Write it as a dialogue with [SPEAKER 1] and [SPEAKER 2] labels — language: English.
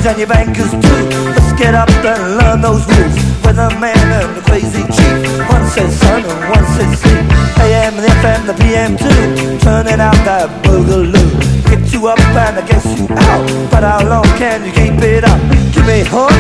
[SPEAKER 1] and your bankers too. Let's get up and learn those rules. Weatherman and the crazy chief. One says sun and one says sleep. AM and the FM, the PM too. Turning out that boogaloo. Get you up and I guess you out. But how long can you keep it up? Keep